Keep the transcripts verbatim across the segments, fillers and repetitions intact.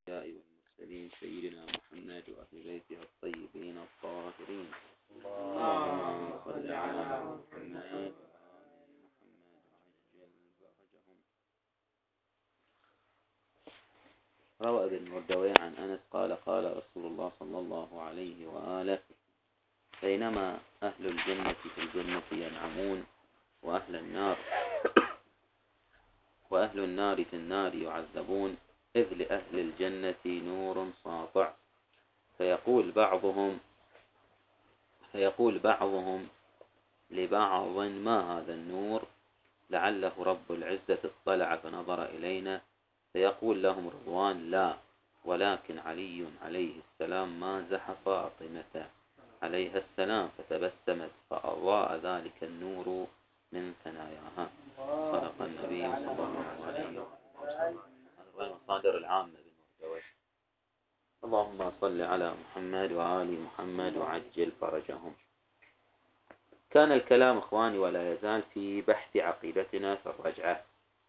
والمرسلين سيدنا محمد وأهل بيته الطيبين الطاهرين. اللهم صل على محمد روى ابن مردويه عن أنس قال قال رسول الله صلى الله عليه وآله: بينما أهل الجنة في الجنة ينعمون وأهل النار وأهل النار في النار يعذبون، إذ لأهل الجنة نور ساطع، فيقول بعضهم فيقول بعضهم لبعض: ما هذا النور؟ لعله رب العزة اطلع فنظر إلينا. فيقول لهم رضوان: لا، ولكن علي عليه السلام مازح فاطمة عليها السلام فتبسمت فأضاء ذلك النور من ثناياها. صدق النبي صلى الله عليه وسلم. هذه المصادر العامة بالمردويه. اللهم صل على محمد وآل محمد وعجل فرجهم. كان الكلام إخواني ولا يزال في بحث عقيدتنا في الرجعة،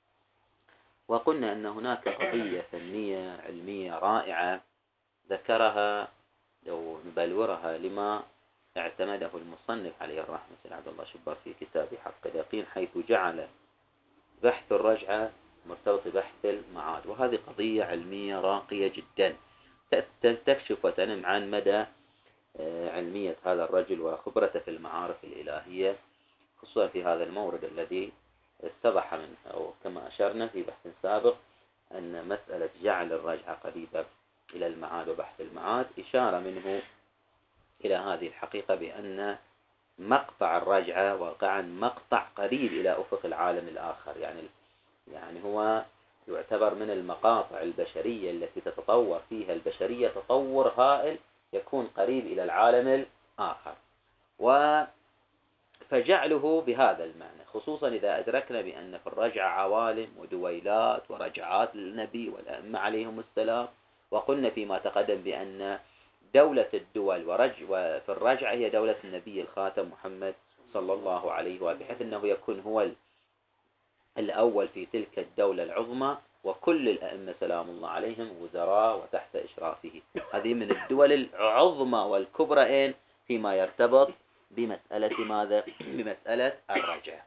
وقلنا أن هناك قضية فنية علمية رائعة ذكرها لو نبلورها لما اعتمده المصنف عليه الرحمة عبد الله شبار في كتاب حق اليقين، حيث جعل بحث الرجعة مرتبط ببحث المعاد، وهذه قضية علمية راقية جدا تكشف وتنم عن مدى علمية هذا الرجل وخبرته في المعارف الإلهية، خصوصا في هذا المورد الذي اتضح من أو كما أشرنا في بحث سابق أن مسألة جعل الرجعة قريبة إلى المعاد وبحث المعاد إشارة منه إلى هذه الحقيقة بأن مقطع الرجعة واقعا مقطع قريب إلى أفق العالم الآخر، يعني يعني هو يعتبر من المقاطع البشرية التي تتطور فيها البشرية تطور هائل يكون قريب إلى العالم الآخر، و فجعله بهذا المعنى، خصوصا إذا أدركنا بأن في الرجعة عوالم ودويلات ورجعات للنبي والأئمة عليهم السلام، وقلنا فيما تقدم بأن دولة الدول ورج وفي الرجعة هي دولة النبي الخاتم محمد صلى الله عليه وآله، بحيث أنه يكون هو الأول في تلك الدولة العظمى، وكل الأئمة سلام الله عليهم وزراء وتحت إشرافه. هذه من الدول العظمى والكبرى فيما يرتبط بمسألة ماذا؟ بمسألة الرجعة.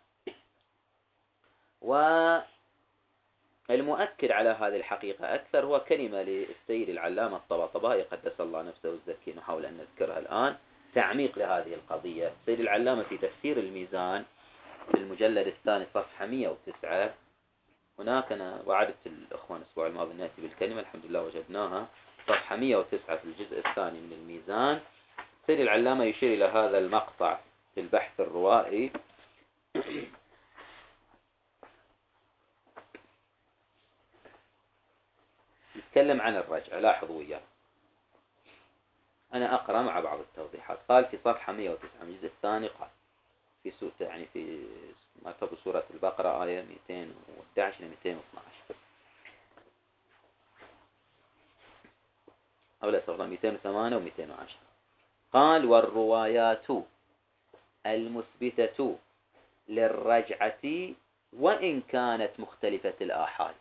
والمؤكد على هذه الحقيقة أكثر هو كلمة للسيد العلامة الطباطبائي قدس الله نفسه والزكي، نحاول أن نذكرها الآن تعميق لهذه القضية. السيد العلامة في تفسير الميزان في المجلد الثاني صفحة مئة وتسعة، هناك أنا وعدت الأخوان الأسبوع الماضي نأتي بالكلمة، الحمد لله وجدناها، صفحة مئة وتسعة في الجزء الثاني من الميزان. السيد العلامة يشير إلى هذا المقطع في البحث الروائي يتكلم عن الرجعة. لاحظوا وياه، أنا أقرأ مع بعض التوضيحات. قال في صفحة مئة وتسعة من الجزء الثاني، قال في سورة يعني في مرتبط سورة البقرة آية مئتين وأحد عشر إلى مئتين واثني عشر أو لا صفحة مئتين وثمانية ومئتين وعشرة. قال: والروايات المثبتة للرجعة وإن كانت مختلفة الآحاد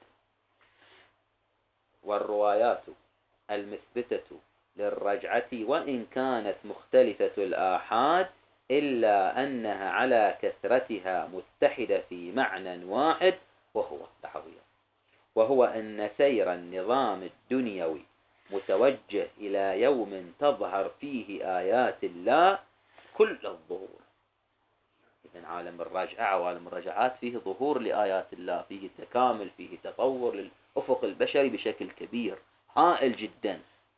والروايات المثبتة للرجعة وإن كانت مختلفة الآحاد إلا أنها على كثرتها متحدة في معنى واحد، وهو تحويل وهو أن سير النظام الدنيوي متوجه إلى يوم تظهر فيه آيات الله كل الظهور. إذن عالم الرجعة عوالم الرجعات فيه ظهور لآيات الله، فيه تكامل، فيه تطور للأفق البشري بشكل كبير هائل جدا،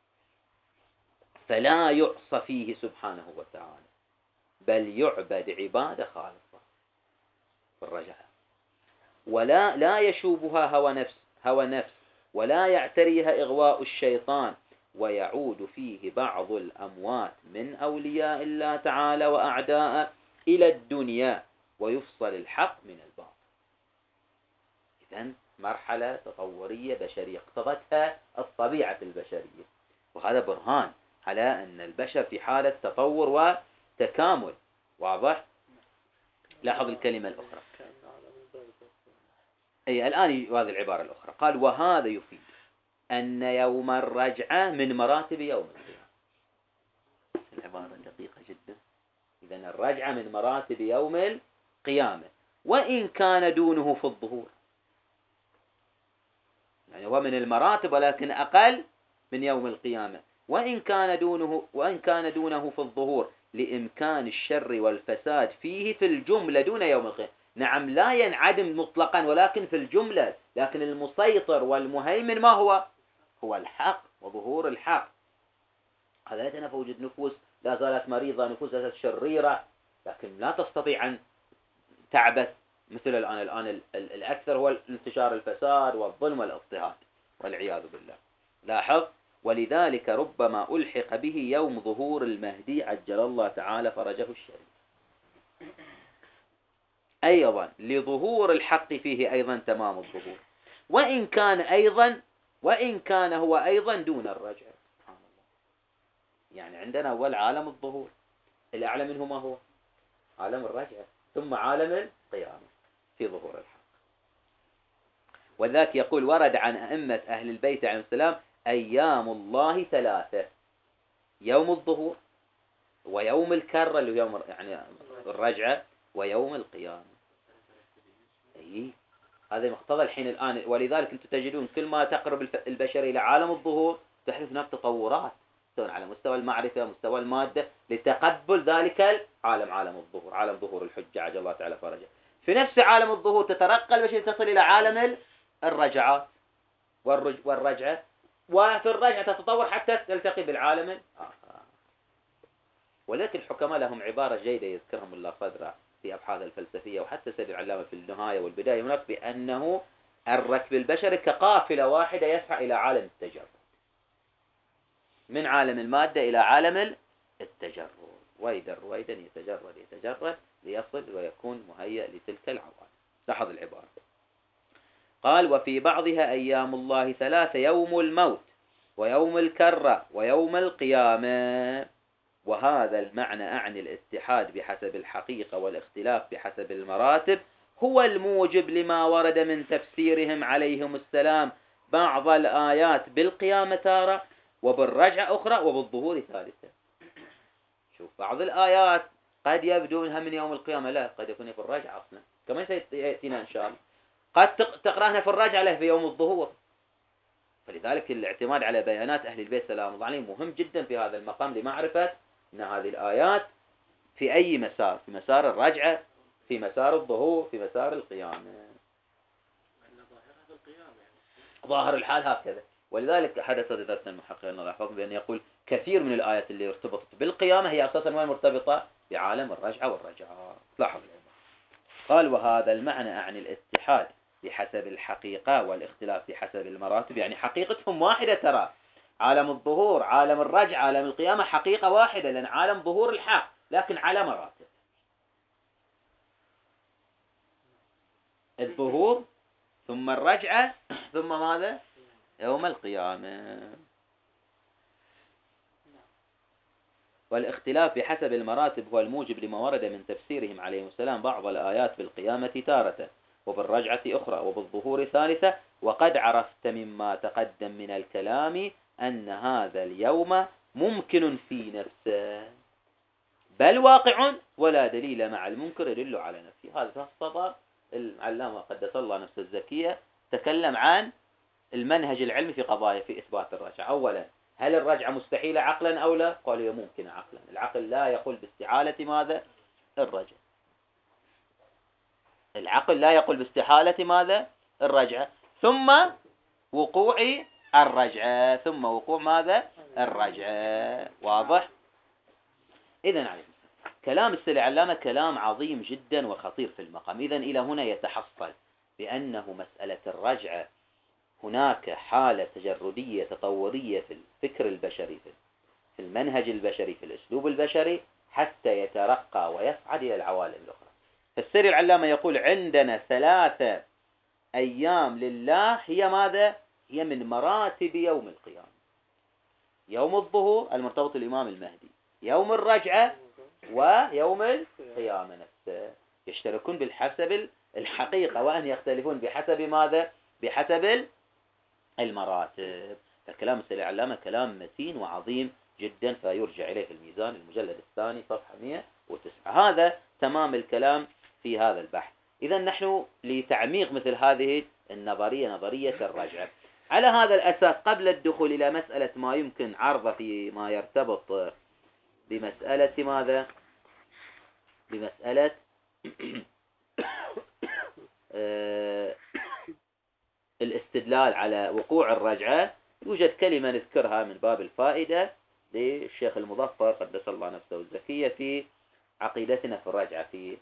فلا يعصى فيه سبحانه وتعالى، بل يعبد عبادة خالصة في الرجعة، ولا لا يشوبها هوى نفس هوى نفس ولا يعتريها إغواء الشيطان، ويعود فيه بعض الأموات من أولياء الله تعالى وأعداء إلى الدنيا، ويفصل الحق من الباطل. إذن مرحلة تطورية بشرية اقتضتها الطبيعة البشرية، وهذا برهان على أن البشر في حالة تطور وتكامل. واضح؟ لاحظ الكلمة الأخرى، أي الآن هذه العبارة الأخرى، قال: وهذا يفيد أن يوم الرجعة من مراتب يوم القيامة. العبارة دقيقة جدا. إذن الرجعة من مراتب يوم القيامة، وإن كان دونه في الظهور، يعني هو من المراتب ولكن أقل من يوم القيامة، وإن كان دونه وإن كان دونه في الظهور لإمكان الشر والفساد فيه في الجملة دون يوم القيامة. نعم لا ينعدم مطلقا ولكن في الجملة، لكن المسيطر والمهيمن ما هو؟ هو الحق وظهور الحق. هذا لا يتنافى وجود نفوس لا زالت مريضة، نفوس لا زالت شريرة، لكن لا تستطيع أن تعبث مثل الآن. الآن الأكثر هو انتشار الفساد والظلم والاضطهاد والعياذ بالله. لاحظ: ولذلك ربما ألحق به يوم ظهور المهدي عجل الله تعالى فرجه الشريف. أيضا لظهور الحق فيه أيضا تمام الظهور، وإن كان أيضا وإن كان هو أيضا دون الرجع. سبحان الله. يعني عندنا أول عالم الظهور، الأعلى منه ما هو؟ عالم الرجع، ثم عالم القيامة في ظهور الحق. وذاك يقول: ورد عن أئمة أهل البيت عليهم السلام أيام الله ثلاثة: يوم الظهور، ويوم الكرة اللي هو يوم يعني الرجعة، ويوم القيامة. أي هذا مقتضى الحين الآن. ولذلك أنتم تجدون كل ما تقرب البشر إلى عالم الظهور تحدث هناك تطورات، سواء على مستوى المعرفة مستوى المادة، لتقبل ذلك العالم، عالم الظهور، عالم ظهور الحجة عجل الله تعالى فرجه. في نفس عالم الظهور تترقى البشر تصل إلى عالم الرجعات والرجعة، وفي الرجعة تتطور حتى تلتقي بالعالم الآخر. ولكن الحكماء لهم عبارة جيدة يذكرهم الله قدرها في أبحاث الفلسفية، وحتى سيد العلامة في النهاية والبداية هناك، بأنه الركب البشري كقافلة واحدة يسعى إلى عالم التجرد، من عالم المادة إلى عالم التجرد، ويدا رويدا يتجرد يتجرد ليصل ويكون مهيأ لتلك العوالم. لاحظ العبارة. قال: وفي بعضها أيام الله ثلاثة: يوم الموت، ويوم الكرة، ويوم القيامة. وهذا المعنى أعني الاتحاد بحسب الحقيقة والاختلاف بحسب المراتب هو الموجب لما ورد من تفسيرهم عليهم السلام بعض الآيات بالقيامة تارة، وبالرجعة أخرى، وبالظهور ثالثة. شوف، بعض الآيات قد يبدو أنها من يوم القيامة، لا، قد يكون في الرجعة أصلا، كما سيأتينا إن شاء الله. قد تقرأنا في الرجعة له في يوم الظهور. فلذلك الاعتماد على بيانات أهل البيت سلام الله عليهم مهم جدا في هذا المقام، لمعرفة أن هذه الآيات في أي مسار، في مسار الرجعة، في مسار الظهور، في مسار القيامة. ظاهر الحال هكذا. ولذلك حدث درسنا المحققين الله يحفظهم بأن يقول كثير من الآيات اللي ارتبطت بالقيامة هي أساسا وين مرتبطة؟ بعالم الرجعة والرجعة. لاحظ. قال: وهذا المعنى أعني الاتحاد بحسب الحقيقة والاختلاف بحسب المراتب. يعني حقيقتهم واحدة ترى، عالم الظهور، عالم الرجعة، عالم القيامة حقيقة واحدة، لأن عالم ظهور الحق، لكن على مراتب. الظهور ثم الرجعة ثم ماذا؟ يوم القيامة. والاختلاف بحسب المراتب هو الموجب لما ورد من تفسيرهم عليهم السلام بعض الآيات بالقيامة تارة، وبالرجعة أخرى، وبالظهور ثالثة. وقد عرفت مما تقدم من الكلام أن هذا اليوم ممكن في نفسه، بل واقع، ولا دليل مع المنكر يدل على نفسه. هذا تفصل العلامة قدس الله نفسه الزكية، تكلم عن المنهج العلمي في قضايا في إثبات الرجعة. أولا، هل الرجعة مستحيلة عقلا أو لا؟ قال هي ممكن عقلا. العقل لا يقول باستحالة ماذا؟ الرجعة. العقل لا يقول باستحالة ماذا؟ الرجعة. ثم وقوع الرجعة، ثم وقوع ماذا؟ الرجعة. واضح؟ إذن عليكم كلام السيد العلامة كلام عظيم جدا وخطير في المقام. إذن إلى هنا يتحصل بأنه مسألة الرجعة هناك حالة تجردية تطورية في الفكر البشري، في المنهج البشري، في الأسلوب البشري، حتى يترقى ويصعد إلى العوالم الأخرى. فالسيد العلامة يقول عندنا ثلاثة أيام لله هي ماذا؟ هي من مراتب يوم القيامة: يوم الظهور المرتبط الإمام المهدي، يوم الرجعة، ويوم القيامة نفسه. يشتركون بالحسب الحقيقة، وأن يختلفون بحسب ماذا؟ بحسب المراتب. فكلام السيد العلامة كلام متين وعظيم جدا، فيرجع إليه الميزان المجلد الثاني صفحة مئة وتسعة. هذا تمام الكلام في هذا البحث. إذا نحن لتعميق مثل هذه النظرية، نظرية الرجعة، على هذا الأساس قبل الدخول إلى مسألة ما يمكن عرضه فيما يرتبط بمسألة ماذا؟ بمسألة الاستدلال على وقوع الرجعة، يوجد كلمة نذكرها من باب الفائدة للشيخ المظفر قدس الله نفسه الزكية في عقيدتنا في الرجعة، في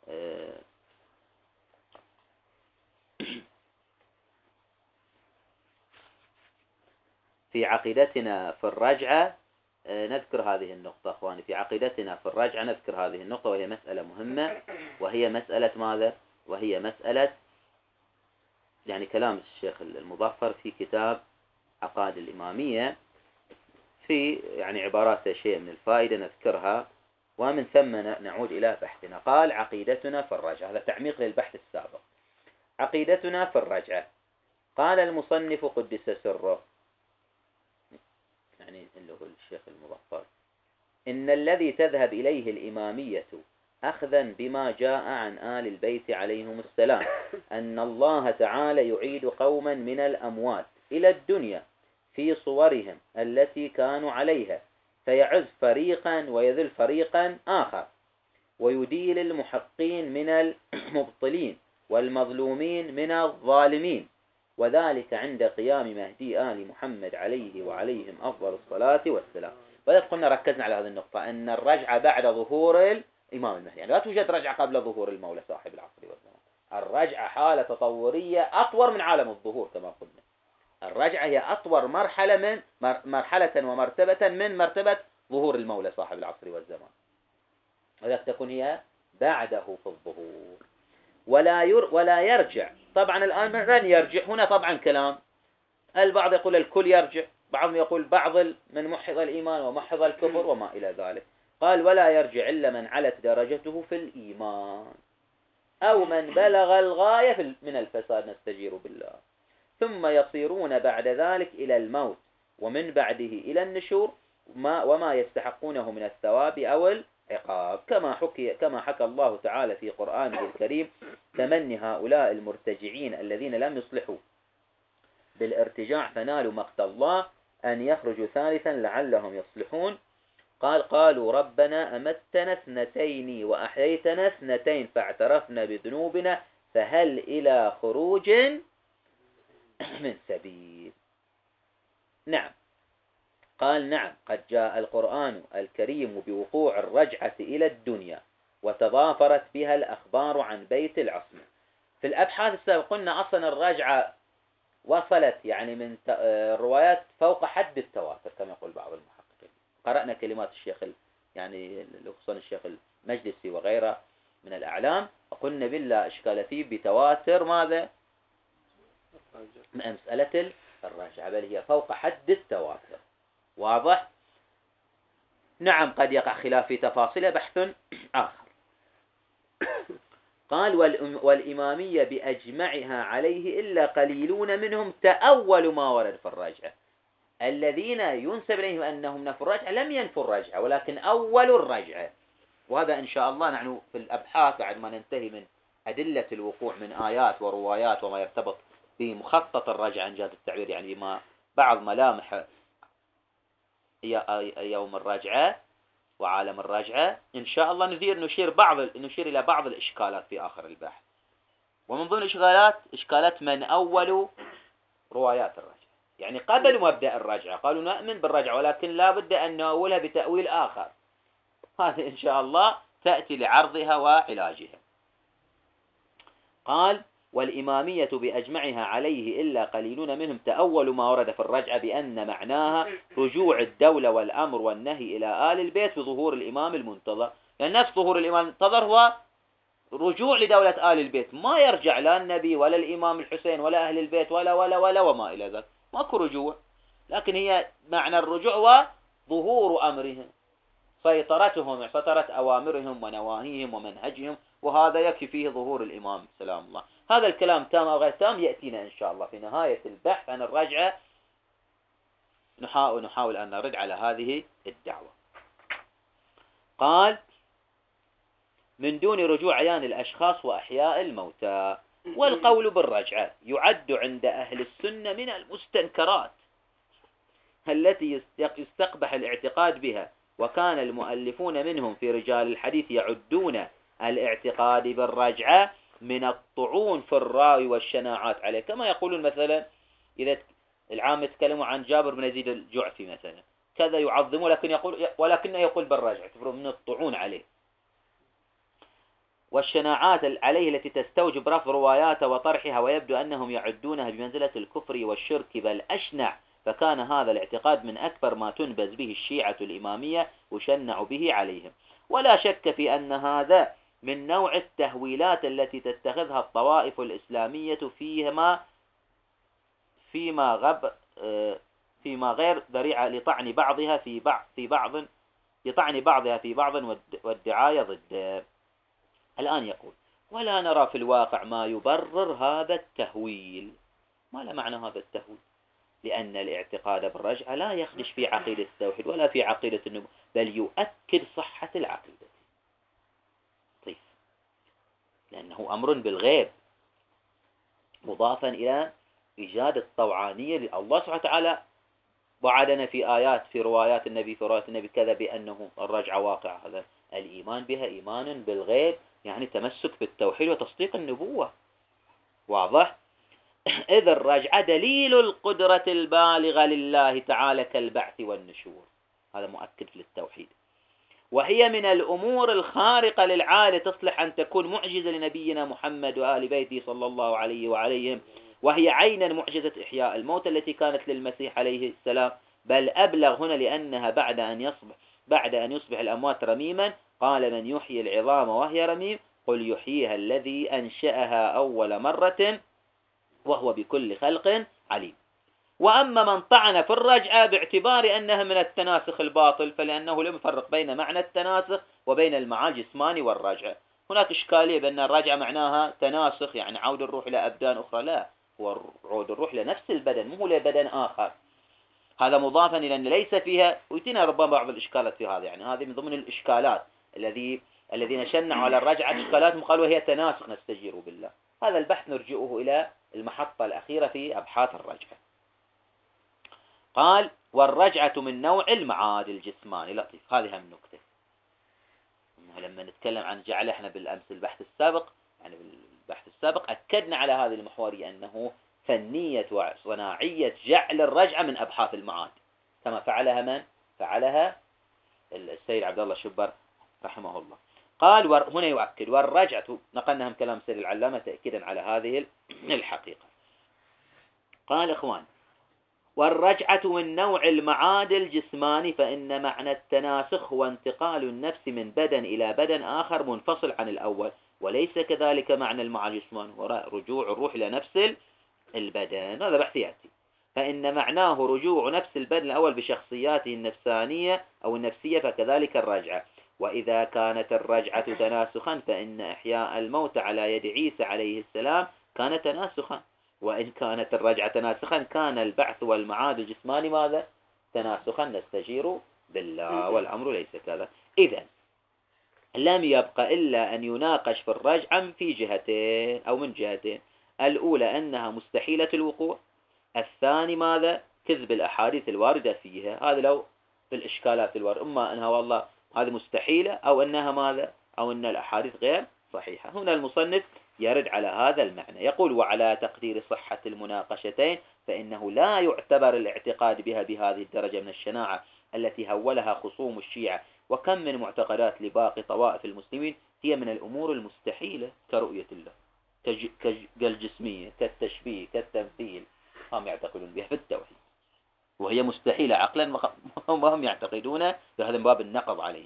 في عقيدتنا في الرجعة نذكر هذه النقطة. أخواني، في عقيدتنا في الرجعة نذكر هذه النقطة، وهي مسألة مهمة، وهي مسألة ماذا؟ وهي مسألة يعني كلام الشيخ المظفر في كتاب عقائد الإمامية، في يعني عبارات شيء من الفائدة نذكرها، ومن ثم نعود إلى بحثنا. قال عقيدتنا في الرجعة، هذا تعميق للبحث السابق. عقيدتنا في الرجعة، قال المصنف قدس سره، يعني اللي هو الشيخ المظفر، إن الذي تذهب إليه الإمامية أخذا بما جاء عن آل البيت عليهم السلام أن الله تعالى يعيد قوما من الأموات إلى الدنيا في صورهم التي كانوا عليها، فيعز فريقا ويذل فريقا آخر، ويديل المحقين من المبطلين والمظلومين من الظالمين، وذلك عند قيام مهدي آل محمد عليه وعليهم أفضل الصلاة والسلام. وإذا قلنا ركزنا على هذه النقطة، أن الرجعة بعد ظهور الإمام المهدي، يعني لا توجد رجعة قبل ظهور المولى صاحب العصر والزمان. الرجعة حالة تطورية أطور من عالم الظهور كما قلنا. الرجعة هي أطور مرحلة من مرحلة ومرتبة من مرتبة ظهور المولى صاحب العصر والزمان، وذلك تكون هي بعده في الظهور. ولا ير ولا يرجع، طبعا الآن من يرجع هنا طبعا كلام، البعض يقول الكل يرجع، بعضهم يقول بعض من محض الإيمان ومحض الكفر وما إلى ذلك. قال ولا يرجع إلا من علت درجته في الإيمان أو من بلغ الغاية من الفساد، نستجير بالله، ثم يصيرون بعد ذلك إلى الموت ومن بعده إلى النشور ما وما يستحقونه من الثواب أو العقاب، كما حكي كما حكى الله تعالى في قرآنه الكريم تمني هؤلاء المرتجعين الذين لم يصلحوا بالارتجاع فنالوا مقت الله أن يخرجوا ثالثا لعلهم يصلحون. قال قالوا ربنا أمتنا اثنتين وأحييتنا اثنتين فاعترفنا بذنوبنا فهل إلى خروج من سبيل. نعم، قال نعم، قد جاء القرآن الكريم بوقوع الرجعة إلى الدنيا وتضافرت بها الأخبار عن بيت العصمة. في الأبحاث السابقة قلنا أصلا الرجعة وصلت يعني من الروايات فوق حد التواتر كما يقول بعض المحققين. قرأنا كلمات الشيخ يعني خصوصا الشيخ المجلسي وغيره من الأعلام، وقلنا بالله إشكال فيه بتواتر ماذا؟ مسألة الرجعة، بل هي فوق حد التواتر. واضح؟ نعم، قد يقع خلاف في تفاصيل، بحث آخر. قال والإمامية بأجمعها عليه إلا قليلون منهم تأول ما ورد في الرجعة. الذين ينسب إليهم أنهم نفوا الرجعة لم ينفوا الرجعة ولكن أول الرجعة، وهذا إن شاء الله نحن في الأبحاث بعد ما ننتهي من أدلة الوقوع من آيات وروايات وما يرتبط بمخطط الرجعة إن جاز التعبير، يعني بما بعض ملامح يوم الرجعة وعالم الرجعة، إن شاء الله نذير نشير بعض نشير إلى بعض الإشكالات في آخر البحث. ومن ضمن الإشكالات إشكالات من أول روايات الرجعة، يعني قبل مبدأ الرجعة قالوا نؤمن بالرجعة ولكن لا بد أن نأولها بتأويل آخر، هذه إن شاء الله تأتي لعرضها وعلاجها. قال والإمامية بأجمعها عليه إلا قليلون منهم تأول ما ورد في الرجعة بأن معناها رجوع الدولة والأمر والنهي إلى آل البيت بظهور الإمام المنتظر. يعني نفس ظهور الإمام المنتظر هو رجوع لدولة آل البيت، ما يرجع لا النبي ولا الإمام الحسين ولا أهل البيت ولا ولا ولا وما إلى ذلك، ماكو رجوع، لكن هي معنى الرجوع وظهور أمرهم، سيطرتهم، سيطرة أوامرهم ونواهيهم ومنهجهم وهذا يكفي فيه ظهور الإمام سلام الله. هذا الكلام تام أو غير تام يأتينا إن شاء الله في نهاية البحث عن الرجعة، نحاول, نحاول أن نرد على هذه الدعوة. قال من دون رجوع عيان الأشخاص وأحياء الموتى. والقول بالرجعة يعد عند أهل السنة من المستنكرات التي يستقبح الاعتقاد بها، وكان المؤلفون منهم في رجال الحديث يعدون الاعتقاد بالرجعة من الطعون في الراوي والشناعات عليه، كما يقولون مثلا إذا العام يتكلموا عن جابر بن يزيد الجعفي مثلا كذا يعظمه، لكن يقول ولكنه يقول بالرجعة، تفرق من الطعون عليه، والشناعات عليه التي تستوجب رفض رواياته وطرحها، ويبدو أنهم يعدونها بمنزلة الكفر والشرك بل أشنع، فكان هذا الاعتقاد من أكبر ما تنبذ به الشيعة الإمامية وشنع به عليهم. ولا شك في أن هذا من نوع التهويلات التي تتخذها الطوائف الإسلامية فيما فيما غب فيما غير ذريعة لطعن بعضها في بعض في بعض لطعن بعضها في بعض والدعاية ضد. الآن يقول ولا نرى في الواقع ما يبرر هذا التهويل. ما له معنى هذا التهويل؟ لأن الاعتقاد بالرجعة لا يخدش في عقيدة التوحيد ولا في عقيدة النبوة، بل يؤكد صحة العقيدة. طيب، لأنه أمر بالغيب مضافا إلى إيجاد الطوعانية لله سبحانه وتعالى. وعدنا في آيات في روايات النبي في روايات النبي كذا بأنه الرجعة واقع. هذا الإيمان بها إيمان بالغيب، يعني تمسك بالتوحيد وتصديق النبوة. واضح؟ إذ الرجعة دليل القدرة البالغة لله تعالى كالبعث والنشور، هذا مؤكد للتوحيد. وهي من الأمور الخارقة للعادة تصلح أن تكون معجزة لنبينا محمد وآل بيته صلى الله عليه وعليهم، وهي عينا معجزة إحياء الموت التي كانت للمسيح عليه السلام، بل أبلغ هنا لأنها بعد أن يصبح بعد أن يصبح الأموات رميما قال من يحيي العظام وهي رميم قل يحييها الذي أنشأها أول مرة وهو بكل خلق عليم. وأما من طعن في الرجعة باعتبار أنها من التناسخ الباطل فلأنه لم يفرق بين معنى التناسخ وبين المعاني الجسماني والرجعة. هناك إشكالية بأن الرجعة معناها تناسخ يعني عود الروح إلى أبدان أخرى، لا، هو عود الروح لنفس البدن مو لبدن آخر. هذا مضافا إلى أن ليس فيها، ويتنا ربما بعض الإشكالات في هذا، يعني هذه من ضمن الإشكالات الذي الذين شنعوا على الرجعة إشكالاتهم قالوا هي تناسخ نستجير بالله. هذا البحث نرجئه إلى المحطة الأخيرة في أبحاث الرجعة. قال والرجعة من نوع المعاد الجسماني. لطيف، هذه هم نكتة. لما نتكلم عن جعل احنا بالأمس البحث السابق، يعني بالبحث السابق أكدنا على هذه المحورية أنه فنية وصناعية جعل الرجعة من أبحاث المعاد، كما فعلها من؟ فعلها السيد عبد الله الشبر رحمه الله. قال ور... هنا يؤكد والرجعة، نقلنا هم كلام سيد العلامة تأكيدا على هذه الحقيقة. قال إخوان والرجعة من نوع المعاد الجسماني، فإن معنى التناسخ هو انتقال النفس من بدن إلى بدن آخر منفصل عن الأول، وليس كذلك معنى المعاد الجسماني رجوع الروح إلى نفس البدن. هذا بحث يأتي. فإن معناه رجوع نفس البدن الأول بشخصياته النفسانية أو النفسية، فكذلك الرجعة. وإذا كانت الرجعة تناسخا فإن إحياء الموت على يد عيسى عليه السلام كان تناسخا، وإن كانت الرجعة تناسخا كان البعث والمعاد الجسماني ماذا؟ تناسخا نستجير بالله، والأمر ليس كذا. إذن لم يبق إلا أن يناقش في الرجعة في جهتين أو من جهتين. الأولى أنها مستحيلة الوقوع، الثاني ماذا؟ كذب الأحاديث الواردة فيها. هذا لو في الإشكالات الواردة، إما أنها والله هذه مستحيلة أو أنها ماذا؟ أو أن الأحاديث غير صحيحة. هنا المصنف يرد على هذا المعنى، يقول وعلى تقدير صحة المناقشتين فإنه لا يعتبر الاعتقاد بها بهذه الدرجة من الشناعة التي هولها خصوم الشيعة. وكم من معتقدات لباقي طوائف المسلمين هي من الأمور المستحيلة كرؤية الله، كالجسمية، كالتشبيه، كالتمثيل، هم يعتقدون بها في التوحيد، وهي مستحيلة عقلا وهم يعتقدون بهذا باب النقض عليهم.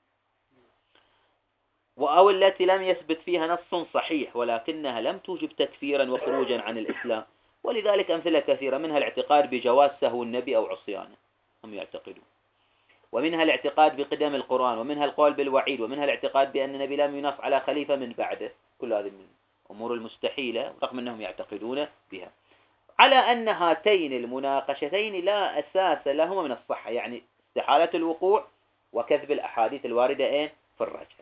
أو التي لم يثبت فيها نص صحيح ولكنها لم توجب تكفيرا وخروجا عن الإسلام، ولذلك أمثلة كثيرة، منها الاعتقاد بجواز سهو النبي أو عصيانه، هم يعتقدون. ومنها الاعتقاد بقدم القرآن، ومنها القول بالوعيد، ومنها الاعتقاد بأن النبي لم ينص على خليفة من بعده. كل هذه من الأمور المستحيلة رغم أنهم يعتقدون بها، على أن هاتين المناقشتين لا أساس لهما من الصحة، يعني استحالة الوقوع وكذب الأحاديث الواردة إيه في الرجعة.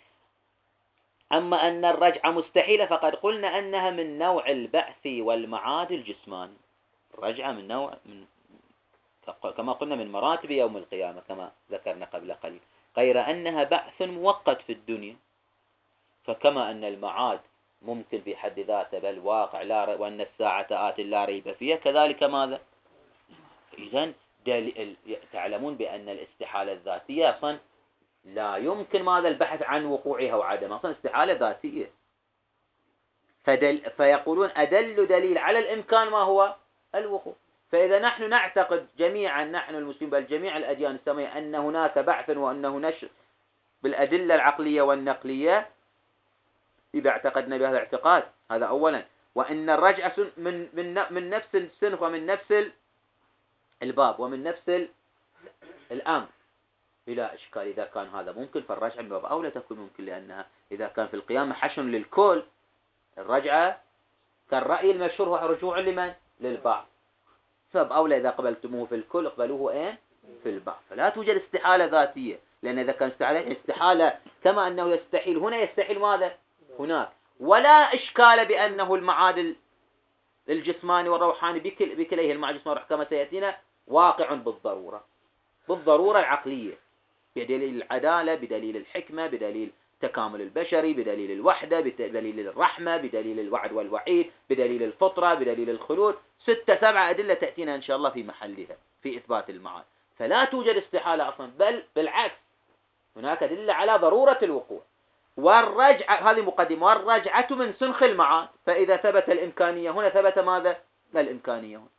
أما أن الرجعة مستحيلة فقد قلنا أنها من نوع البعث والمعاد الجسماني. الرجعة من نوع من كما قلنا من مراتب يوم القيامة كما ذكرنا قبل قليل، غير أنها بعث مؤقت في الدنيا. فكما أن المعاد ممكن في حد ذاته بل واقع لا ر... وأن الساعة آت لا ريب فيها، كذلك ماذا؟ إذن دل... تعلمون بأن الاستحالة الذاتية أصلا لا يمكن ماذا البحث عن وقوعها وعدمها، أصلا استحالة ذاتية. فدل... فيقولون أدل دليل على الإمكان ما هو الوقوع. فإذا نحن نعتقد جميعا، نحن المسلمين بل جميع الأديان السماوية، أن هناك بعث وأنه نشر بالأدلة العقلية والنقلية، إذا اعتقدنا بهذا الاعتقاد هذا أولا، وأن الرجعة من من من نفس السنف ومن نفس الباب ومن نفس الأمر، بلا إشكال. إذا كان هذا ممكن فالرجعة من باب أولى تكون ممكن، لأنها إذا كان في القيامة حشر للكل، الرجعة كالرأي المشهور هو رجوع لمن؟ للبعض. سبب أولى إذا قبلتموه في الكل اقبلوه إيه؟ في البعض. فلا توجد استحالة ذاتية، لأن إذا كان استحالة, استحالة كما أنه يستحيل هنا يستحيل ماذا؟ هناك. ولا إشكال بأنه المعاد الجسماني والروحاني بكل بكليه المعاد الجسماني كما سيأتينا واقع بالضرورة، بالضرورة العقلية، بدليل العدالة، بدليل الحكمة، بدليل تكامل البشري، بدليل الوحدة، بدليل الرحمة، بدليل الوعد والوعيد، بدليل الفطرة، بدليل الخلود. ستة سبعة أدلة تأتينا إن شاء الله في محلها في إثبات المعاد. فلا توجد استحالة أصلا، بل بالعكس هناك أدلة على ضرورة الوقوع. والرجعة هذه مقدمة، والرجعة من سنخ المعاد، فإذا ثبت الإمكانية هنا ثبت ماذا؟ ما الإمكانية هنا؟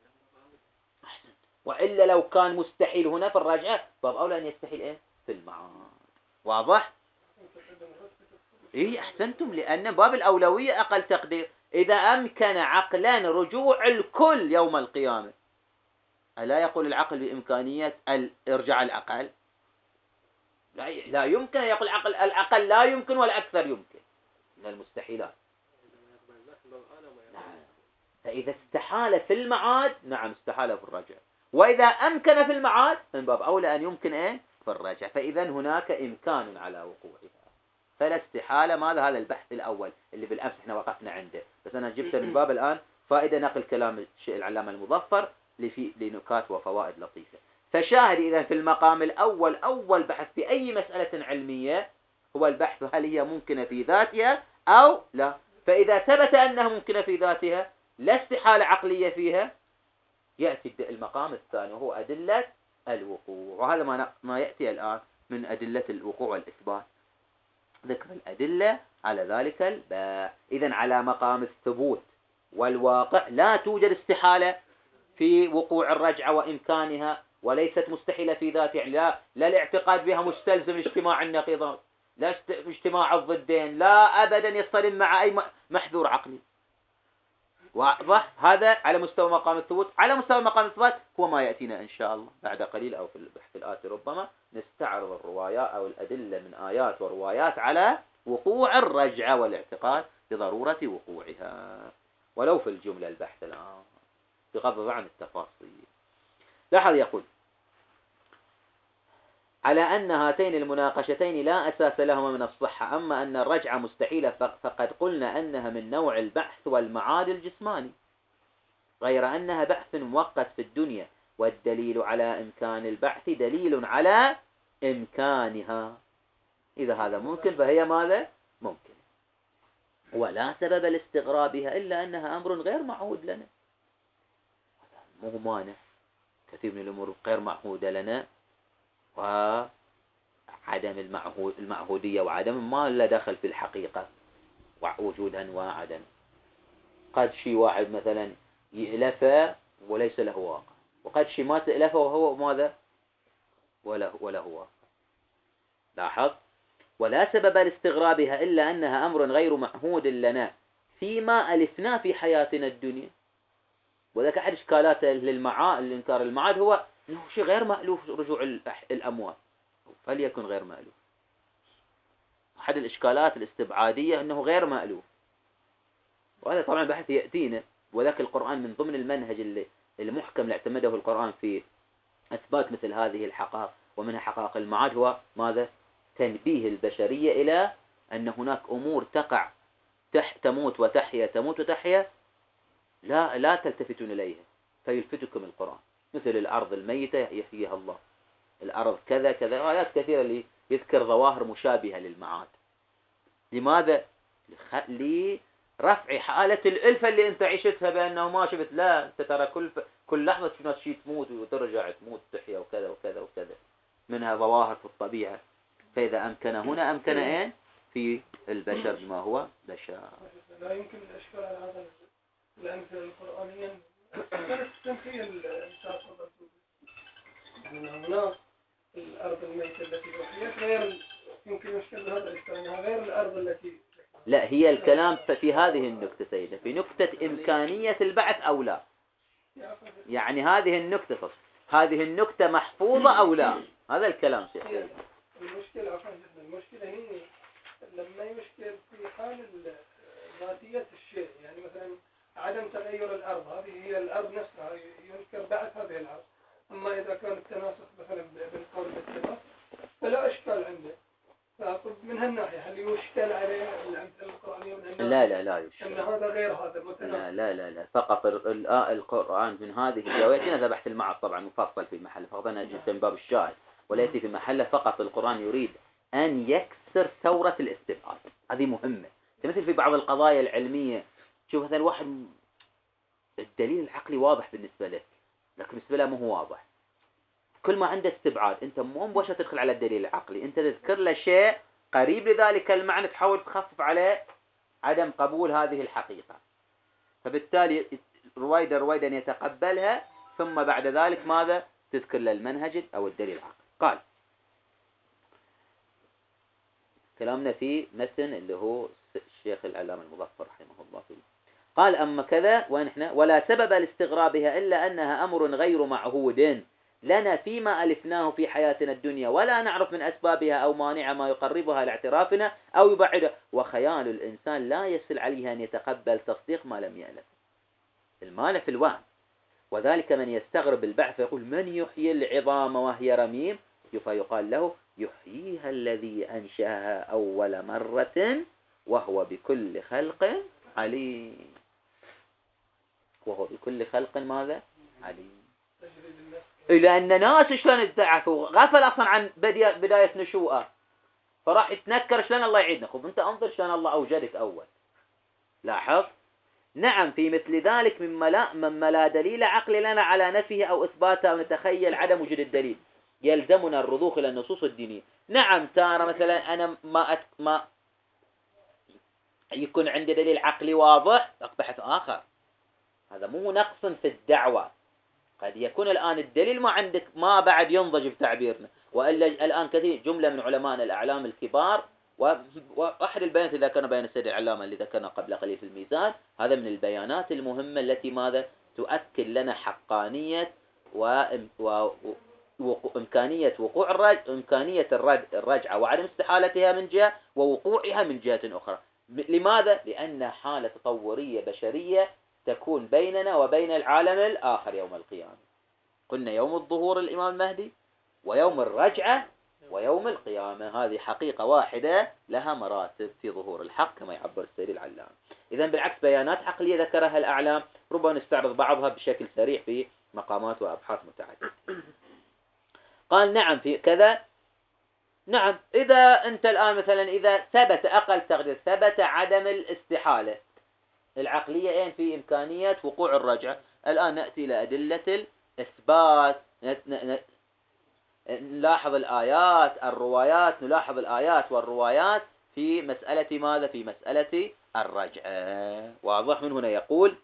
وإلا لو كان مستحيل هنا في الرجعة باب أولى أن يستحيل إيه؟ في المعاد. واضح؟ إيه أحسنتم، لأن باب الأولوية أقل تقدير. إذا أمكن عقلا رجوع الكل يوم القيامة، ألا يقول العقل بإمكانية الإرجاع الأقل؟ لا, لا يمكن أن يقول العقل الأقل لا يمكن والأكثر يمكن، من المستحيلات. نعم. فإذا استحال في المعاد نعم استحال في الرجع، وإذا أمكن في المعاد من باب أولى أن يمكن إيه؟ في الرجع. فإذا هناك إمكان على وقوعها، فلا استحالة. ماذا هذا البحث الأول اللي بالأمس احنا وقفنا عنده، بس أنا جبت من باب الآن فائدة نقل كلام الشيء العلامة المظفر لنكات وفوائد لطيفة. فشاهد إذا في المقام الأول أول بحث في أي مسألة علمية هو البحث هل هي ممكنة في ذاتها أو لا. فإذا ثبت أنها ممكنة في ذاتها لا استحالة عقلية فيها، يأتي المقام الثاني وهو أدلة الوقوع، وهذا ما ما يأتي الآن من أدلة الوقوع والإثبات، ذكر الأدلة على ذلك الباب. إذن على مقام الثبوت والواقع لا توجد استحالة في وقوع الرجعة وإمكانها، وليست مستحيلة في ذاتها، يعني لا, لا الاعتقاد بها مستلزم اجتماع النقيضين، لا اجتماع الضدين، لا أبدا يصطدم مع أي محذور عقلي. واضح؟ هذا على مستوى مقام الثبوت. على مستوى مقام الثبات هو ما يأتينا إن شاء الله بعد قليل أو في البحث الآتي ربما نستعرض الروايات أو الأدلة من آيات وروايات على وقوع الرجعة والاعتقاد بضرورة وقوعها، ولو في الجملة البحث الآن بغض عن التفاصيل. لاحظ يقول على أن هاتين المناقشتين لا أساس لهما من الصحة. أما أن الرجعة مستحيلة فقد قلنا أنها من نوع البحث والمعاد الجسماني، غير أنها بحث مؤقت في الدنيا، والدليل على إمكان البحث دليل على إمكانها. إذا هذا ممكن فهي ماذا؟ ممكن، ولا سبب لاستغرابها إلا أنها أمر غير معهود لنا. مو مانع، كثير من الأمور غير معهودة لنا، وعدم المعهود المعهودية وعدم ما لا دخل في الحقيقة وجودا وعدم. قد شيء واحد مثلا يألفه وليس له واقع، وقد شيء ما تألفه وهو ماذا؟ وله, وله واقع. لاحظ، ولا سبب لاستغرابها إلا أنها أمر غير معهود لنا فيما ألفناه في حياتنا الدنيا. وذلك أحد إشكالات للمعاد الإنكار المعاد هو إنه شيء غير مألوف رجوع الأموال، فليكن غير مألوف. أحد الإشكالات الاستبعادية أنه غير مألوف، وهذا طبعا بحث يأتينا، وذاك القرآن من ضمن المنهج اللي المحكم اللي اعتمده القرآن في أثبات مثل هذه الحقائق ومنها حقائق المعاد هو ماذا؟ تنبيه البشرية إلى أن هناك أمور تقع تح تموت وتحيا تموت وتحيا لا لا تلتفتون إليها، فيلفتكم القرآن، مثل الأرض الميتة يحييها الله، الأرض كذا كذا، آيات كثيرة اللي يذكر ظواهر مشابهة للمعاد. لماذا؟ لرفع حالة الألفة اللي أنت عشتها بأنه ما شفت، لا أنت ترى كل ف... كل لحظة في ناس شيء تموت وترجع تموت تحيا وكذا وكذا وكذا، منها ظواهر في الطبيعة. فإذا أمكن هنا أمكن أين؟ في البشر بما هو بشر. لا يمكن الإشكال على هذا الأمثلة القرآنية تمثيل السابقة، يعني هناك الأرض الميتة التي وحيت غير، يمكن يشكل هذا الإشكال أنها غير الأرض التي. لا، هي الكلام في هذه النكتة سيدة، في نكتة إمكانية البعث أو لا. يعني هذه النكتة فقط، هذه النكتة محفوظة أو لا، هذا الكلام شيخ. المشكلة المشكلة هي لما يشكل في حال ذاتية الشيء، يعني مثلا عدم تغير الأرض، هذه هي الأرض نفسها يذكر بعث هذه الأرض. أما إذا كان التناسخ مثلا بالقول بالتناسخ فلا إشكال عنده. فأقول من هالناحية هل يشكل عليه الأمثلة القرآنية من هالناحية؟ لا لا لا يشكل. أن هذا غير هذا متناسخ. لا لا لا لا فقط القرآن من هذه الزاوية. هذا بحث المعاد طبعا مفصل في محله، فقط أنا جئت من باب الشاهد ولا يأتي في محله. فقط القرآن يريد أن يكسر ثورة الاستبعاد، هذه مهمة. مثل في بعض القضايا العلمية شوف مثلا واحد الدليل العقلي واضح بالنسبة له، لكن بالنسبة له مو هو واضح. كل ما عنده استبعاد أنت مو مباشرة تدخل على الدليل العقلي، أنت تذكر له شيء قريب لذلك المعنى، تحاول تخفف عليه عدم قبول هذه الحقيقة. فبالتالي رويدا رويدا يتقبلها، ثم بعد ذلك ماذا؟ تذكر له المنهج أو الدليل العقلي. قال كلامنا في متن اللي هو الشيخ العلامة المظفر رحمه الله فيه. قال أما كذا ونحن ولا سبب لاستغرابها إلا أنها أمر غير معهود لنا فيما ألفناه في حياتنا الدنيا، ولا نعرف من أسبابها أو مانع ما يقربها لاعترافنا أو يبعدها، وخيال الإنسان لا يسهل عليه أن يتقبل تصديق ما لم يألف. المانع في الوهم، وذلك من يستغرب البعث يقول من يحيي العظام وهي رميم، فيقال له يحييها الذي أنشأها أول مرة وهو بكل خلق عليم. وهو بكل خلق ماذا؟ عليم. لأن ناس شلون ادعثوا غفل أصلا عن بداية نشوءه، فراح يتنكر شلون الله يعيدنا. خب أنت أنظر شلون الله أوجدك أول. لاحظ. نعم في مثل ذلك مما لا, مما لا دليل عقلي لنا على نفيه أو إثباته أو نتخيل عدم وجود الدليل، يلزمنا الرضوخ إلى النصوص الدينية. نعم ترى مثلا أنا ما أت... ما يكون عندي دليل عقلي واضح بحث آخر، هذا مو نقص في الدعوة. قد يكون الآن الدليل ما عندك ما بعد ينضج بتعبيرنا، وإلا الآن كثير جملة من علماء الأعلام الكبار، وأحد البيانات إذا كان بيان السيد العلامة اللي ذكرنا قبل قليل في الميزان، هذا من البيانات المهمة التي ماذا تؤكد لنا حقانية وإمكانية وقوع الرج... إمكانية الرج... الرجعة وعدم استحالتها من جهة ووقوعها من جهة أخرى. لماذا؟ لأن حالة تطورية بشرية تكون بيننا وبين العالم الآخر يوم القيامة. قلنا يوم الظهور الإمام المهدي، ويوم الرجعة، ويوم القيامة. هذه حقيقة واحدة لها مراتب في ظهور الحق كما يعبر السيد العلام. إذن بالعكس بيانات عقلية ذكرها الأعلام ربما نستعرض بعضها بشكل سريع في مقامات وأبحاث متعددة. قال نعم في كذا. نعم إذا أنت الآن مثلا إذا ثبت أقل تقدير ثبت عدم الاستحالة العقلية أين في إمكانية وقوع الرجعة، الآن نأتي إلى أدلة الإثبات، نلاحظ الآيات الروايات نلاحظ الآيات والروايات في مسألة ماذا؟ في مسألة الرجعة. واضح. من هنا يقول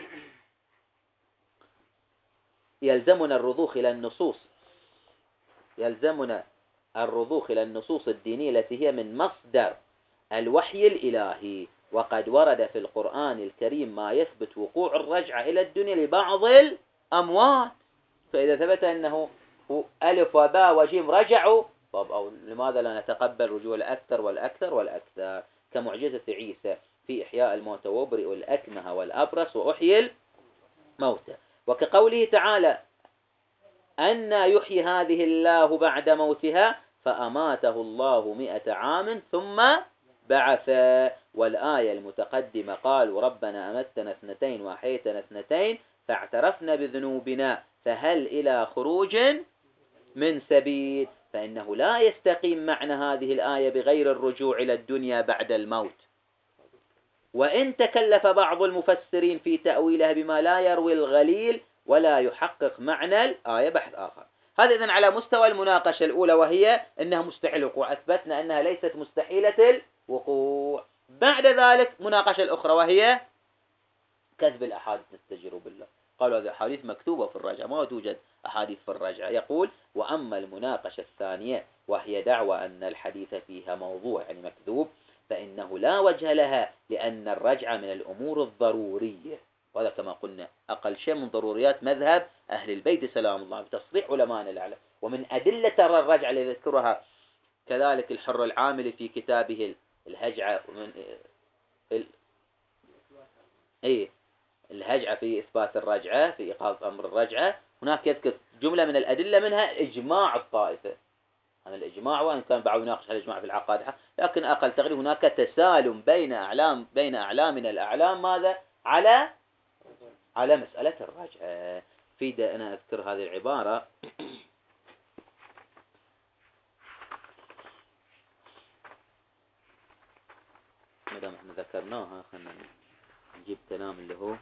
يلزمنا الرضوخ إلى النصوص يلزمنا الرضوخ إلى النصوص الدينية التي هي من مصدر الوحي الإلهي، وقد ورد في القرآن الكريم ما يثبت وقوع الرجعة إلى الدنيا لبعض الأموات. فإذا ثبت أنه وألف وباء وجيم رجعوا، طب أو لماذا لا نتقبل رجوع الأكثر والأكثر والأكثر؟ كمعجزة عيسى في إحياء الموتى وبرئ الأكمه والأبرص وأحيي الموتى، وكقوله تعالى أن يحيي هذه الله بعد موتها فأماته الله مئة عام ثم بعث. والآية المتقدمة قالوا ربنا أمتنا اثنتين وأحييتنا اثنتين فاعترفنا بذنوبنا فهل إلى خروج من سبيل، فإنه لا يستقيم معنى هذه الآية بغير الرجوع إلى الدنيا بعد الموت. وإن تكلف بعض المفسرين في تأويلها بما لا يروي الغليل ولا يحقق معنى الآية بحث آخر. هذا إذن على مستوى المناقشة الأولى، وهي أنها مستحيل الوقوع، أثبتنا أنها ليست مستحيلة الوقوع. بعد ذلك مناقشة الأخرى وهي كذب الأحاديث نستجير بالله. قالوا هذه الأحاديث مكتوبة في الرجعة، ما توجد أحاديث في الرجعة. يقول وأما المناقشة الثانية وهي دعوى أن الحديث فيها موضوع يعني مكذوب، فإنه لا وجه لها لأن الرجعة من الأمور الضرورية، وهذا كما قلنا أقل شيء من ضروريات مذهب أهل البيت سلام الله بتصريح علماءنا الأعلى. ومن أدلة الرجعة اللي يذكرها كذلك الحر العامل في كتابه الهجعة من ال... إيه الهجعة في إثبات الرجعة في إيقاظ أمر الرجعة، هناك يذكر جملة من الأدلة منها إجماع الطائفة عن الإجماع، وإن كان بعض يناقش الإجماع في العقائد، لكن أقل تقريبا هناك تسالم بين أعلام بين أعلامنا الأعلام ماذا على على مسألة الرجعة. في ده أنا أذكر هذه العبارة ما دام احنا ذكرناها خلينا نجيب كلام اللي هو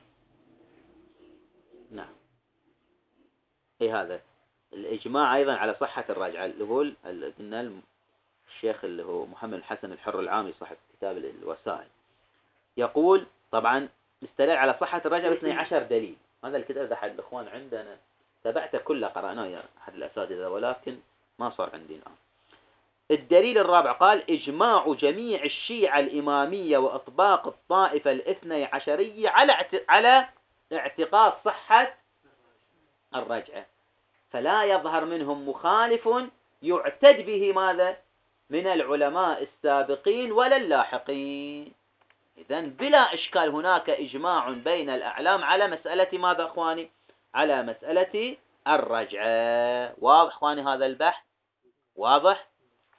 نعم ايه هذا الإجماع أيضا على صحة الرجعة اللي هو قلنا الشيخ اللي هو محمد الحسن الحر العامي صاحب كتاب الوسائل يقول طبعا استدل على صحة الرجعة باثني عشر دليل. هذا الكتاب أحد الإخوان عندنا تبعته كله قرأناه يا أحد الأساتذة ولكن ما صار عندي الآن. الدليل الرابع قال إجماع جميع الشيعة الإمامية وإطباق الطائفة الاثني عشرية على على اعتقاد صحة الرجعة، فلا يظهر منهم مخالف يعتد به ماذا من العلماء السابقين ولا اللاحقين. إذن بلا إشكال هناك إجماع بين الأعلام على مسألة ماذا أخواني على مسألة الرجعة. واضح أخواني هذا البحث واضح؟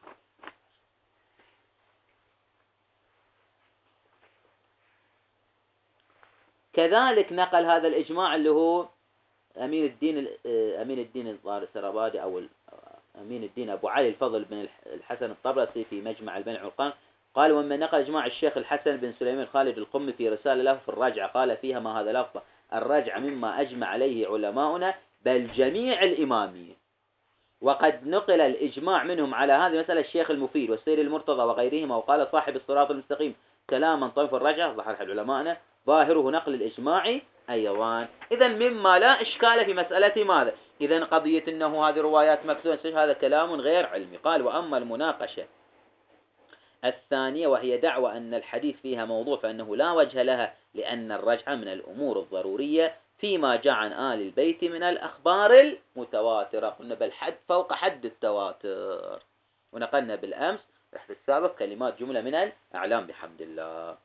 كذلك نقل هذا الإجماع اللي هو أمين الدين أمين الدين السرابادي أو أمين الدين أبو علي الفضل بن الحسن الطبرسي في مجمع البنع والقرن، قال ومن نقل إجماع الشيخ الحسن بن سليمان الخالد القمي في رسالة له في الرجعة قال فيها ما هذا لفظ الرجعة مما أجمع عليه علماؤنا بل جميع الإمامية. وقد نقل الإجماع منهم على هذه المسألة الشيخ المفيد والسير المرتضى وغيرهما، وقال صاحب الصراط المستقيم كلاما طيف الرجعة ظهر أحد علمائنا ظاهره نقل الإجماع أيضا. إذا مما لا إشكال في مسألة ماذا إذا قضية أنه هذه روايات مكتوبة هذا كلام غير علمي. قال وأما المناقشة الثانية وهي دعوى أن الحديث فيها موضوع فإنه لا وجه لها لأن الرجعة من الأمور الضرورية فيما جاء عن آل البيت من الأخبار المتواترة، قلنا بل حد فوق حد التواتر، ونقلنا بالأمس تحت السابق كلمات جملة من الأعلام بحمد الله.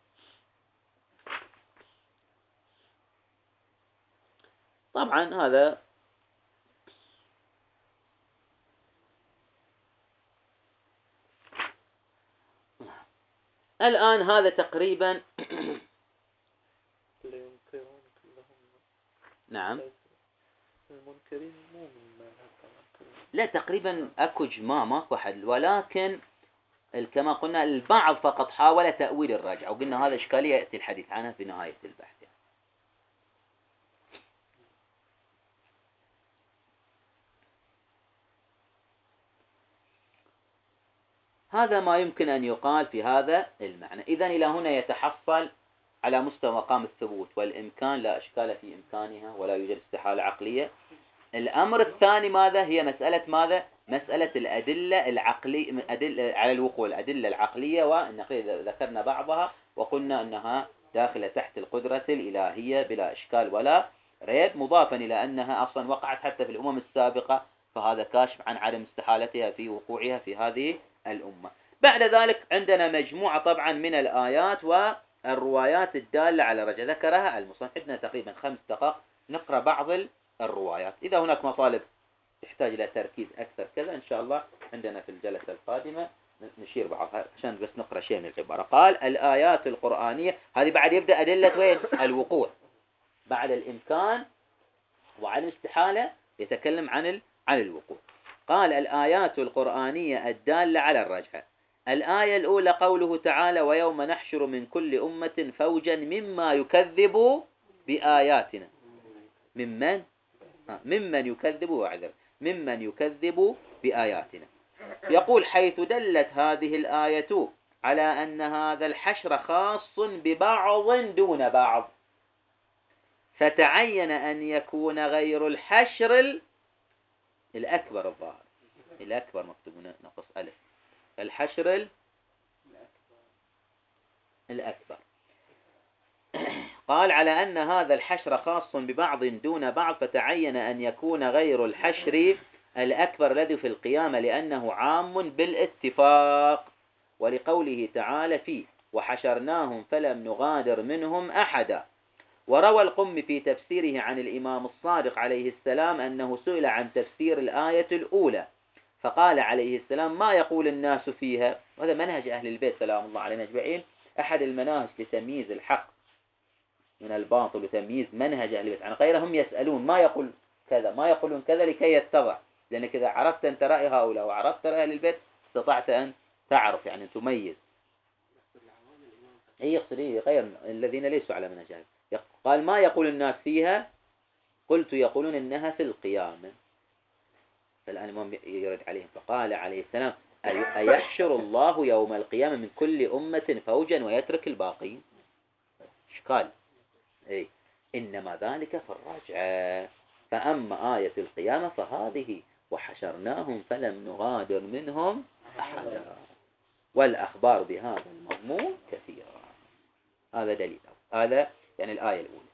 طبعا هذا الآن هذا تقريبا نعم المنكرين مو من لا تقريبا أكو جماع ماكو حد، ولكن كما قلنا البعض فقط حاول تأويل الرجعة وقلنا هذا إشكالية يأتي الحديث عنها في نهاية البحث. هذا ما يمكن أن يقال في هذا المعنى. إذن إلى هنا يتحصل على مستوى مقام الثبوت والإمكان لا إشكال في إمكانها ولا يوجد استحالة عقلية. الأمر الثاني ماذا هي مسألة ماذا مسألة الأدلة العقلية أدلة على الوقوع الأدلة العقلية والنقلية ذكرنا بعضها وقلنا أنها داخلة تحت القدرة الإلهية بلا إشكال ولا ريب، مضافا إلى أنها أصلا وقعت حتى في الأمم السابقة فهذا كاشف عن عدم استحالتها في وقوعها في هذه الأمة. بعد ذلك عندنا مجموعة طبعا من الآيات والروايات الدالة على الرجع، ذكرها المصنف. عندنا تقريبا خمس دقائق نقرأ بعض الروايات. إذا هناك مطالب تحتاج إلى تركيز أكثر كذا إن شاء الله عندنا في الجلسة القادمة نشير بعضها عشان بس نقرأ شيء من العبارة. قال الآيات القرآنية، هذه بعد يبدأ أدلة وين؟ الوقوع بعد الإمكان وعن الاستحالة يتكلم عن ال... عن الوقوع. قال الآيات القرآنية الدالة على الرجعة. الآية الأولى قوله تعالى ويوم نحشر من كل أمة فوجا مما يكذب بآياتنا. ممن؟ آه. ممن يكذب وعذر ممن يكذب بآياتنا. يقول حيث دلت هذه الآية على أن هذا الحشر خاص ببعض دون بعض، فتعين أن يكون غير الحشر الأكبر الظاهر الأكبر مكتوب نقص ألف الحشر الأكبر. قال على أن هذا الحشر خاص ببعض دون بعض، فتعين أن يكون غير الحشر الأكبر الذي في القيامة لأنه عام بالاتفاق، ولقوله تعالى فيه وحشرناهم فلم نغادر منهم أحدا. وروى القم في تفسيره عن الإمام الصادق عليه السلام أنه سئل عن تفسير الآية الأولى فقال عليه السلام ما يقول الناس فيها. وهذا منهج أهل البيت سلام الله عليهم أجمعين، أحد المناهج لتمييز الحق من الباطل وتمييز منهج أهل البيت عن غيرهم. يسألون ما يقول كذا ما يقولون كذا لكي يتضح، لأنك إذا عرفت أنت رأي هؤلاء وعرفت رأي أهل البيت استطعت أن تعرف يعني تميز. أي يقصد إيه غير الذين ليسوا على منهج أهل. قال ما يقول الناس فيها، قلت يقولون إنها في القيامة. فالآن الإمام يرد عليهم فقال عليه السلام أيحشر الله يوم القيامة من كل أمة فوجا ويترك الباقين؟ إيش قال؟ إيه إنما ذلك في الرجعة. فأما آية القيامة فهذه وحشرناهم فلم نغادر منهم أحدا، والأخبار بهذا المضمون كثيرة. هذا دليل. هذا يعني الآية الأولى.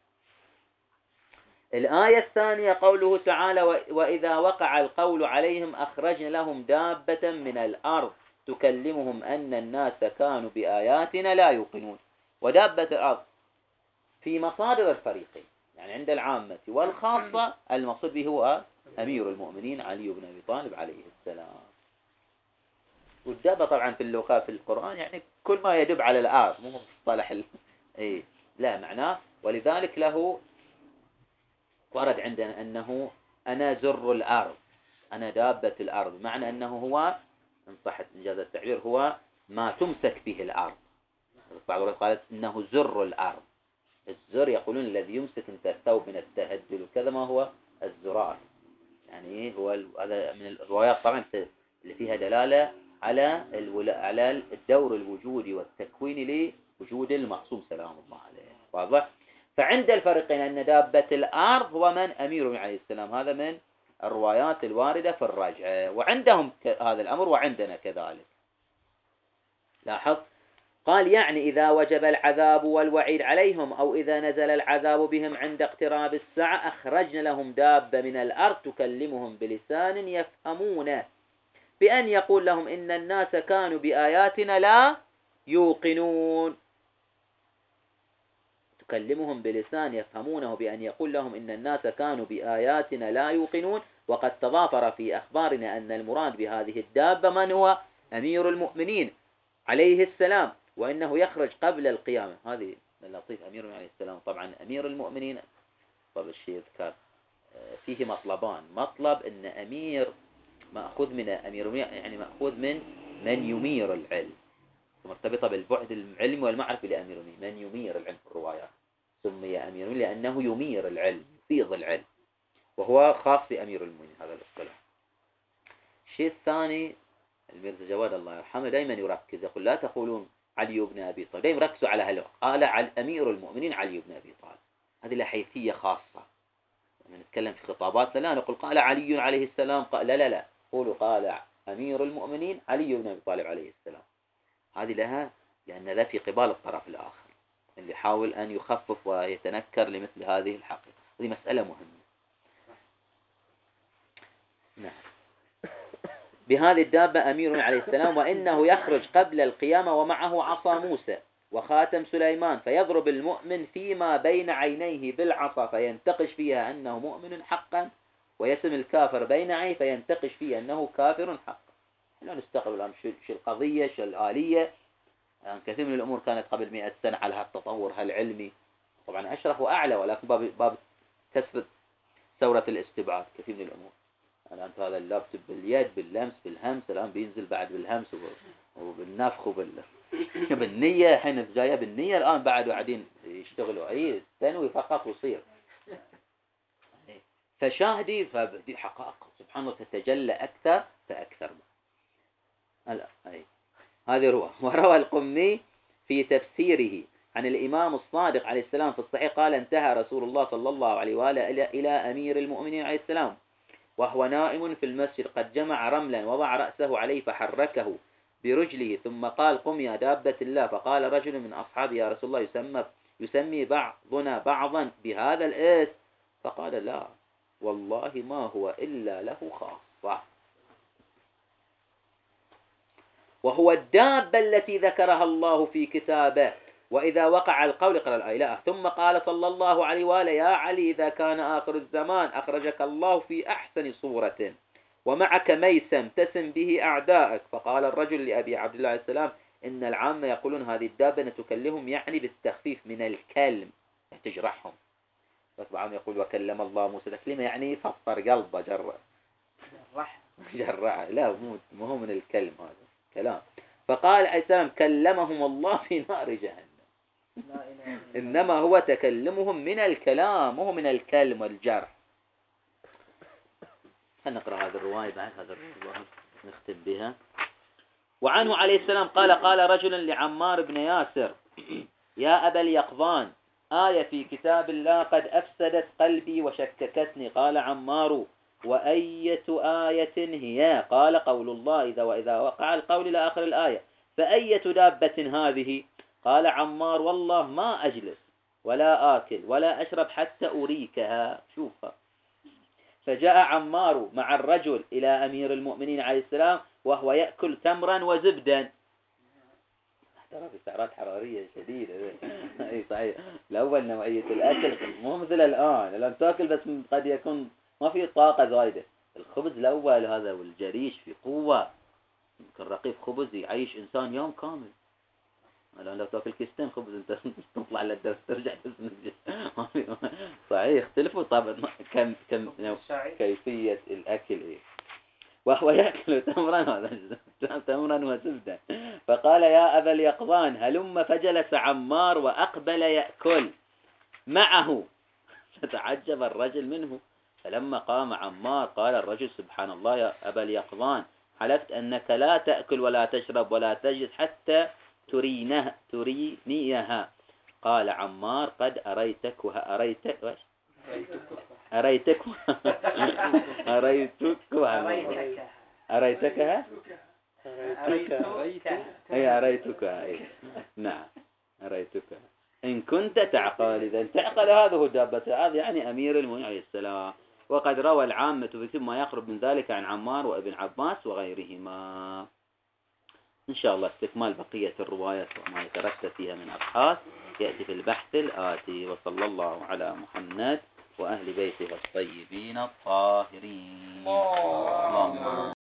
الآية الثانية قوله تعالى وإذا وقع القول عليهم أخرجنا لهم دابة من الأرض تكلمهم أن الناس كانوا بآياتنا لا يوقنون. ودابة الأرض في مصادر الفريقين، يعني عند العامة والخاصة المقصود به هو أمير المؤمنين علي بن أبي طالب عليه السلام. والدابة طبعا في اللغة في القرآن يعني كل ما يدب على الأرض، مو مصطلح ال... إيه لا معناه. ولذلك له ورد عندنا أنه أنا زر الأرض أنا دابة الأرض، معنى أنه هو إن صحت إنجاز التعبير هو ما تمسك به الأرض. بعض الروايات قالت إنه زر الأرض. الزر يقولون الذي يمسك انت الثوب من التهدل وكذا ما هو الزرار، يعني هو هذا من الروايات طبعا اللي فيها دلالة على على الدور الوجودي والتكويني لوجود المعصوم سلام الله عليه. واضح؟ فعند الفريقين أن دابة الأرض هو من أمير عليه السلام، هذا من الروايات الواردة في الرجعة، وعندهم هذا الأمر وعندنا كذلك. لاحظ قال يعني إذا وجب العذاب والوعيد عليهم أو إذا نزل العذاب بهم عند اقتراب الساعة أخرجنا لهم دابة من الأرض تكلمهم بلسان يفهمونه بأن يقول لهم إن الناس كانوا بآياتنا لا يوقنون. تكلمهم بلسان يفهمونه بأن يقول لهم إن الناس كانوا بآياتنا لا يوقنون. وقد تضافر في أخبارنا أن المراد بهذه الدابة من هو أمير المؤمنين عليه السلام، وإنه يخرج قبل القيامة. هذه اللطيف أمير عليه السلام. طبعا أمير المؤمنين طب الشيء يذكر فيه مطلبان. مطلب أن أمير مأخوذ من أمير يعني مأخوذ من من يمير العلم، مرتبطة بالبعد العلمي والمعرفي لأمير المؤمنين. من يمير العلم في الروايات سمي أمير لأنه يمير العلم يفيض العلم، وهو خاص بأمير المؤمنين هذا الاصطلاح. الشيء الثاني الميرزا جواد الله يرحمه دائما يركز يقول لا تقولون علي بن أبي طالب، دائما يركزوا على هل قال على أمير المؤمنين علي بن أبي طالب. هذه له حيثية خاصة. لما نتكلم في خطاباتنا لا نقول قال علي عليه السلام قال لا لا لا قولوا قال أمير المؤمنين علي بن أبي طالب عليه السلام. هذه لها لأن ذا في قبال الطرف الآخر اللي يحاول أن يخفف ويتنكر لمثل هذه الحقيقة. هذه مسألة مهمة. نعم. بهذه الدابة أمير عليه السلام، وإنه يخرج قبل القيامة ومعه عصا موسى وخاتم سليمان، فيضرب المؤمن فيما بين عينيه بالعصا فينتقش فيها أنه مؤمن حقا، ويسم الكافر بين عينيه فينتقش فيها أنه كافر حقا. لا نستقبل الآن شو القضية، شو الآلية. يعني كثير من الأمور كانت قبل مئة سنة على هالتطور هالعلمي، طبعا أشرف وأعلى، ولكن باب باب كسر ثورة الاستبعاد كثير من الأمور. الآن هذا اللبس باليد باللمس بالهمس، الآن بينزل بعد بالهمس وبالنفخ وبال بالنية، حين جاية بالنية الآن بعد قاعدين يشتغلوا أي تنوي فقط وصير. فشاهدي فدي حقائق سبحان الله تتجلى أكثر فأكثر. أي هذه روى. وروى القمي في تفسيره عن الإمام الصادق عليه السلام في الصحيح قال: انتهى رسول الله صلى الله عليه وآله إلى أمير المؤمنين عليه السلام وهو نائم في المسجد قد جمع رملا، وضع رأسه عليه فحركه برجله ثم قال: قم يا دابة الله. فقال رجل من أصحابه: يا رسول الله يسمى, يسمي بعضنا بعضا بهذا الاسم؟ فقال: لا والله ما هو إلا له خاصة، وهو الدابة التي ذكرها الله في كتابه، وإذا وقع القول قرأ الآية لا. ثم قال صلى الله عليه وآله: يا علي إذا كان آخر الزمان أخرجك الله في أحسن صورة ومعك ميسم تسم به أعدائك. فقال الرجل لأبي عبد الله عليه السلام: إن العامة يقولون هذه الدابة نتكلمهم يعني بالتخفيف من الكلم تجرحهم، فطبعا يقول وكلم الله موسى تكليما يعني فطر قلبه جرع جرع لا مو هو من الكلم هذا كلام. فقال عليه السلام: كلمهم الله في نار جهنم. إنما هو تكلمهم من الكلام مو من الكلم والجرح. نقرأ هذه الرواية بعد هذا الرواية نختم بها. وعنه عليه السلام قال: قال رجل لعمار بن ياسر: يا أبا اليقظان، آية في كتاب الله قد أفسدت قلبي وشككتني. قال عمار: وأية آية هي؟ قال: قول الله إذا وإذا وقع القول إلى آخر الآية. فأية دابة هذه؟ قال عمار: والله ما أجلس ولا آكل ولا أشرب حتى أريكها، شوفها. فجاء عمار مع الرجل إلى أمير المؤمنين عليه السلام وهو يأكل تمرا وزبدا. ترى في سعرات حرارية شديدة. أي صحيح. الأول نوعية الأكل مو مثل الآن، الآن تأكل بس قد يكون ما في طاقة زايدة. الخبز الأول هذا والجريش في قوة، يمكن رقيق خبز يعيش إنسان يوم كامل. الآن لو تأكل كيستين خبز أنت تطلع للدرس ترجع تسند. صحيح اختلفوا طبعا كم كم كيفية الأكل إيه. وهو يأكل تمرا هذا تمرا وزبدا. فقال: يا أبا اليقظان هلم. فجلس عمار وأقبل يأكل معه، فتعجب الرجل منه. فلما قام عمار قال الرجل: سبحان الله يا أبا اليقظان، حلفت أنك لا تأكل ولا تشرب ولا تجلس حتى ترينها ترينيها. قال عمار: قد أريتكها أريتك أريتك أريتك أريتكها أي أريتك نعم أريتك إن كنت تعقل. إذا تعقل هذا هو دابة، هذا يعني أمير المؤمنين عليه السلام. وقد روى العامة في ما يقرب من ذلك عن عمار وابن عباس وغيرهما. إن شاء الله استكمال بقية الروايات وما يترتب فيها من أبحاث يأتي في البحث الآتي. وصلى الله على محمد وأهل بيته الطيبين الطاهرين. اللهم